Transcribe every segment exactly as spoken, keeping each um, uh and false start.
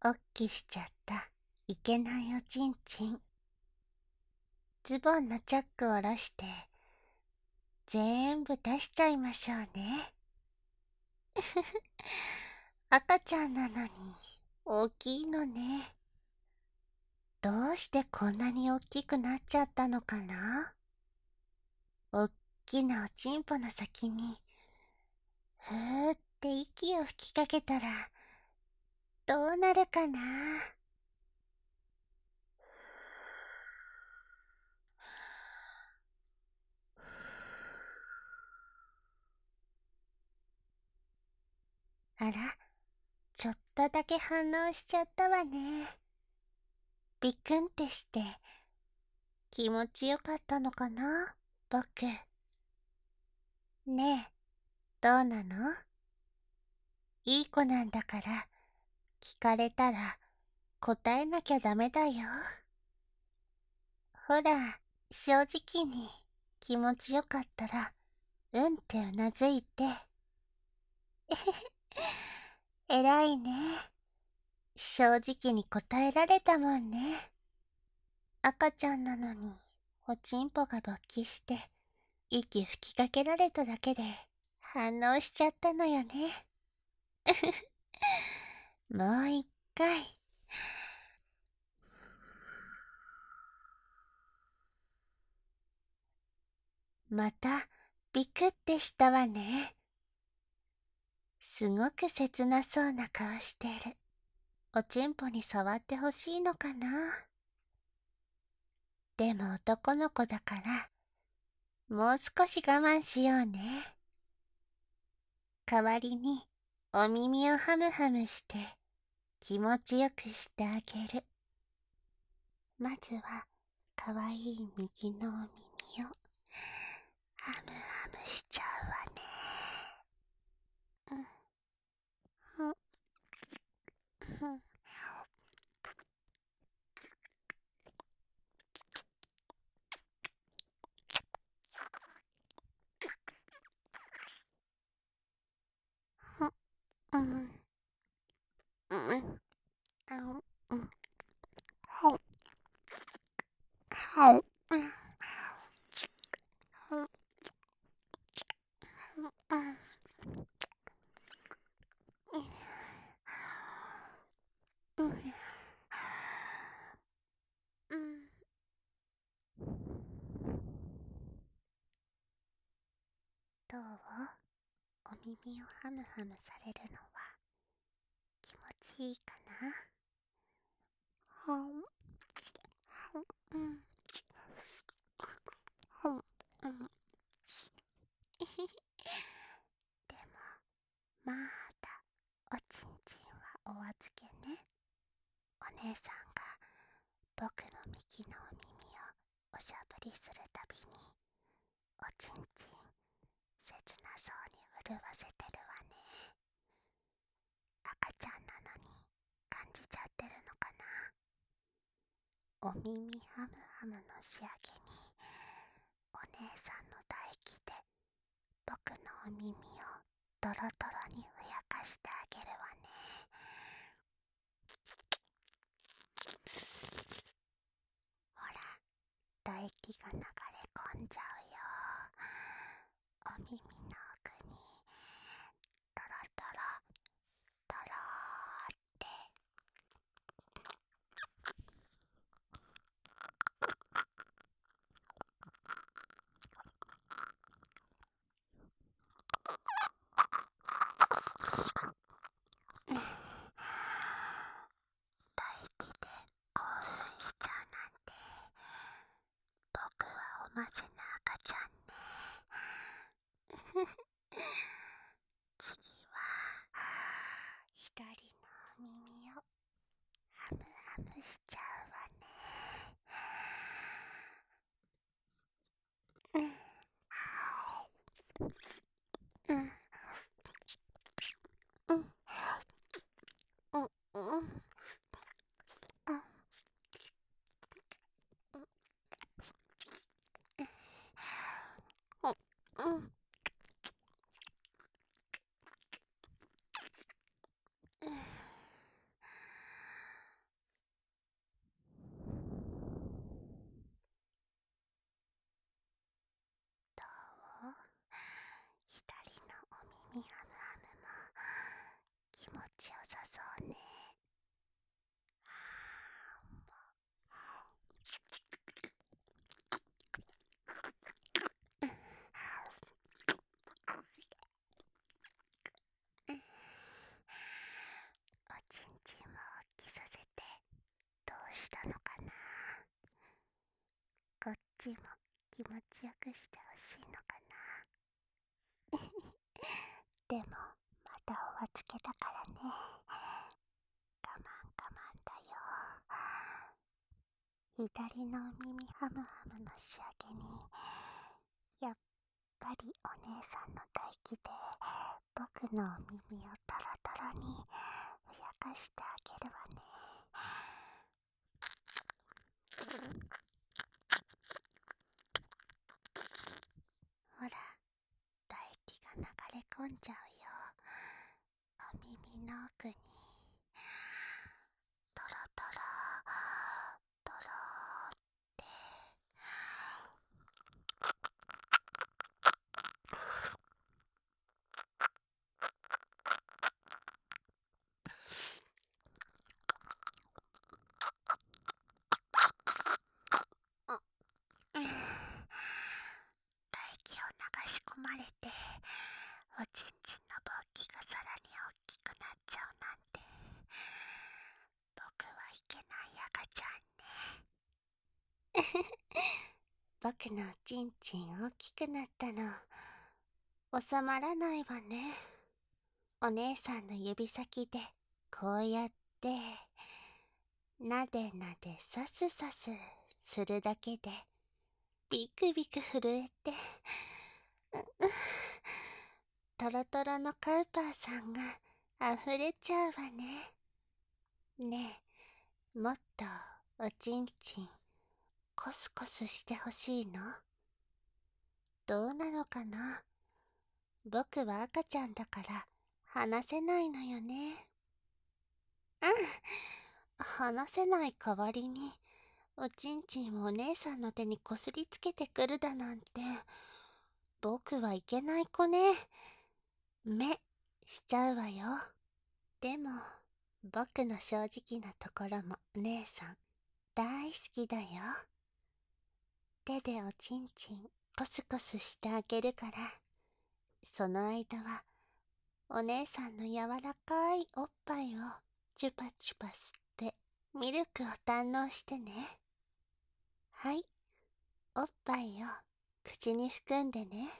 おっきしちゃったいけないおちんちん。ズボンのチャックを下ろしてぜんぶ出しちゃいましょうね。赤ちゃんなのに大きいのね。どうしてこんなに大きくなっちゃったのかな。おっきなおちんぽの先にふーって息を吹きかけたらどうなるかな。あら、ちょっとだけ反応しちゃったわね。ビクンってして気持ちよかったのかな、僕。ねえ、どうなの？いい子なんだから聞かれたら答えなきゃダメだよ。ほら、正直に気持ちよかったらうんってうなずいて。えらいね。正直に答えられたもんね。赤ちゃんなのにおちんぽが勃起して息吹きかけられただけで反応しちゃったのよね。もう一回。またビクってしたわね。すごく切なそうな顔してる。おちんぽに触ってほしいのかな。でも男の子だからもう少し我慢しようね。代わりにお耳をハムハムして気持ちよくしてあげる。まずはかわいい右のお耳をハムハムしちゃうわね。うんうんうんうんうんうんうんはいはいうんうんうんうんうんどう？お耳をハムハムされるのは気持ちいいかな？はんはんうんはんうんでもまだおちんちんはお預けね。お姉さんが僕の右のお耳をおしゃぶりするたびにおちんちん切なそうに震わせてるわね。赤ちゃんなのに感じちゃってるのかな。お耳ハムハムの仕上げにお姉さんの唾液で僕のお耳をドロドロにふやかしてあげるわね。ほら、唾液が流れ込んじゃうよ。お耳の奥にドロドロドローって。 ちも気持ちよくしてほしいのかな。でも、まだお預けだからね。我慢我慢だよ。左のお耳ハムハムの仕上げに、やっぱりお姉さんの唾液で僕のお耳をタラタラにふやかしてあげるわね。ほら、唾液が流れ込んじゃうよ。お耳の奥に。トロトロトロって。うん、唾液を流し込まれておちんちんの勃起がさらに大きくなっちゃうなんて、僕はいけない赤ちゃんね。僕のおちんちん大きくなったの収まらないわね。お姉さんの指先でこうやってなでなでさすさすするだけでビクビク震えて、ううトロトロのカウパーさんが溢れちゃうわね。ねえ、もっとおちんちんコスコスしてほしいの？どうなのかな？僕は赤ちゃんだから話せないのよね。うん、話せない代わりにおちんちんをお姉さんの手にこすりつけてくるだなんて、僕はいけない子ね。目しちゃうわよ。でも僕の正直なところも姉さん大好きだよ。手でおちんちんコスコスしてあげるから、その間はお姉さんの柔らかいおっぱいをチュパチュパ吸ってミルクを堪能してね。はい、おっぱいを口に含んでね。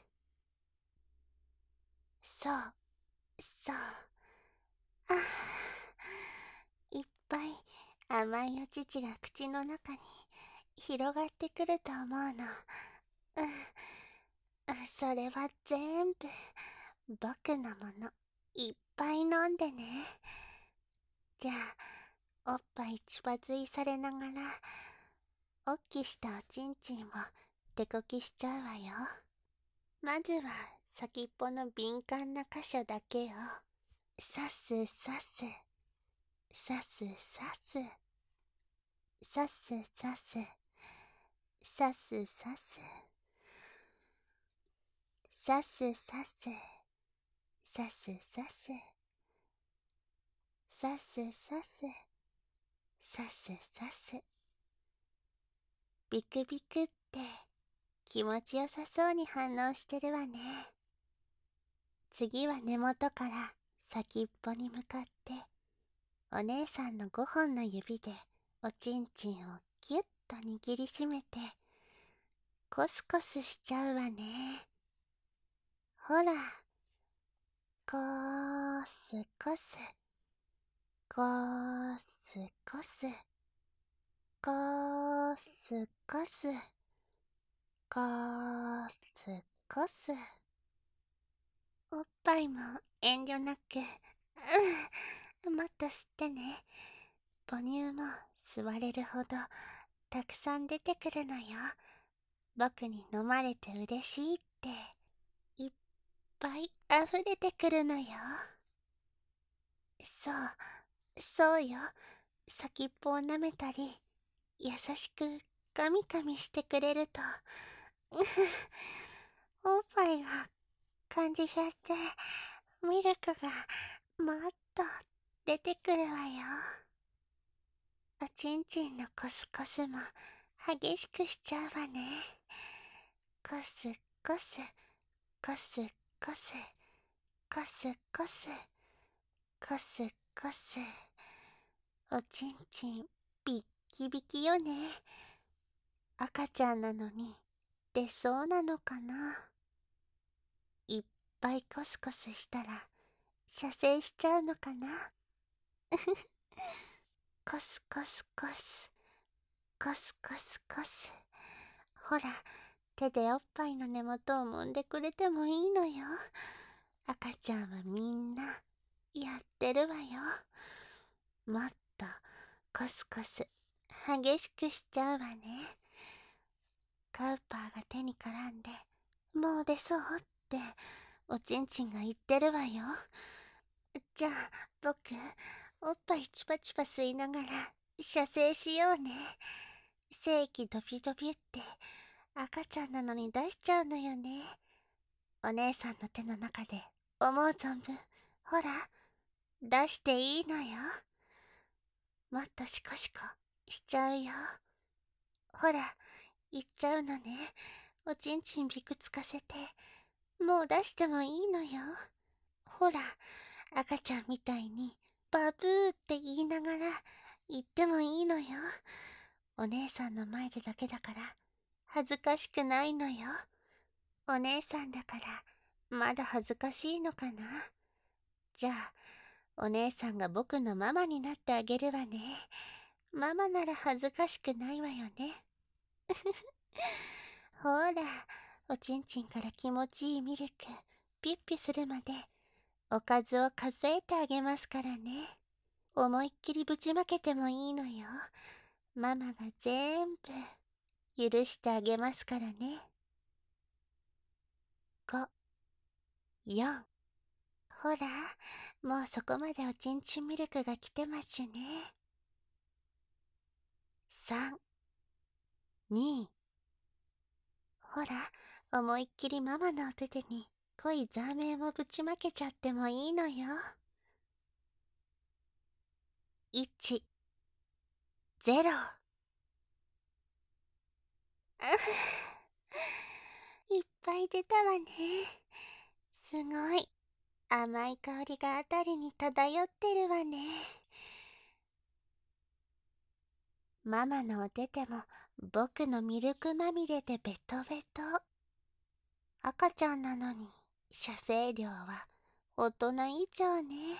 そう、そう。ああ、いっぱい甘いお乳が口の中に広がってくると思うの。うん、それは全部僕のもの。いっぱい飲んでね。じゃあ、おっぱいちゅぱ吸いされながら、おっきしたおちんちんを手こきしちゃうわよ。まずは先っぽの敏感な箇所だけをさすさすさすさすさすさすさすさすさすさすさすさすさすさすさすさす。ビクビクって気持ちよさそうに反応してるわね。次は根元から先っぽに向かってお姉さんのごほんの指でおちんちんをぎゅっと握りしめてコスコスしちゃうわね。ほら、コースコスコースコスコースコスコースコス。おっぱいも遠慮なく、うん、もっと吸ってね。母乳も吸われるほどたくさん出てくるのよ。僕に飲まれて嬉しいっていっぱい溢れてくるのよ。そう、そうよ。先っぽを舐めたり、優しくガミガミしてくれると、おっぱいが感じちゃって、ミルクがもっと出てくるわよ。おちんちんのコスコスも激しくしちゃうわね。コスコスコスコスコスコスコスコス。おちんちんビッキビキよね。 赤ちゃんなのに出そうなのかな。いっぱいコスコスしたら射精しちゃうのかな。コスコスコスコスコスコス。ほら、手でおっぱいの根元を揉んでくれてもいいのよ。赤ちゃんはみんなやってるわよ。もっとコスコス激しくしちゃうわね。カウパーが手に絡んで、もう出そうっておちんちんが言ってるわよ。じゃあ僕、おっぱいチパチパ吸いながら射精しようね。精液ドビドビって赤ちゃんなのに出しちゃうのよね。お姉さんの手の中で思う存分、ほら、出していいのよ。もっとシコシコしちゃうよ。ほら、言っちゃうのね。おちんちんびくつかせて、もう出してもいいのよ。ほら、赤ちゃんみたいにバブーって言いながら言ってもいいのよ。お姉さんの前でだけだから恥ずかしくないのよ。お姉さんだからまだ恥ずかしいのかな。じゃあお姉さんが僕のママになってあげるわね。ママなら恥ずかしくないわよね。ほら、おちんちんから気持ちいいミルクピッピするまでおかずを数えてあげますからね。思いっきりぶちまけてもいいのよ。ママが全部許してあげますからね。ご、よん。ほら、もうそこまでおちんちんミルクが来てますね。さん、に。ほら、思いっきりママのお手手に濃いザーメンをぶちまけちゃってもいいのよ。いち、ゼロ。いっぱい出たわね。すごい。甘い香りがあたりに漂ってるわね。ママのお手手も僕のミルクまみれでベトベト。赤ちゃんなのに射精量は大人以上ね。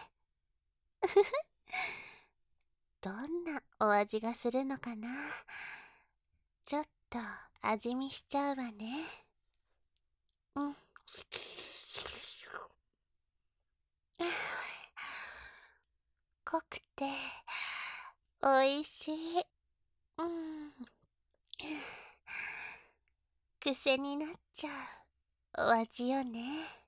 どんなお味がするのかな。ちょっと味見しちゃうわね。うん。濃くておいしい。うん。癖になっちゃうお味よね。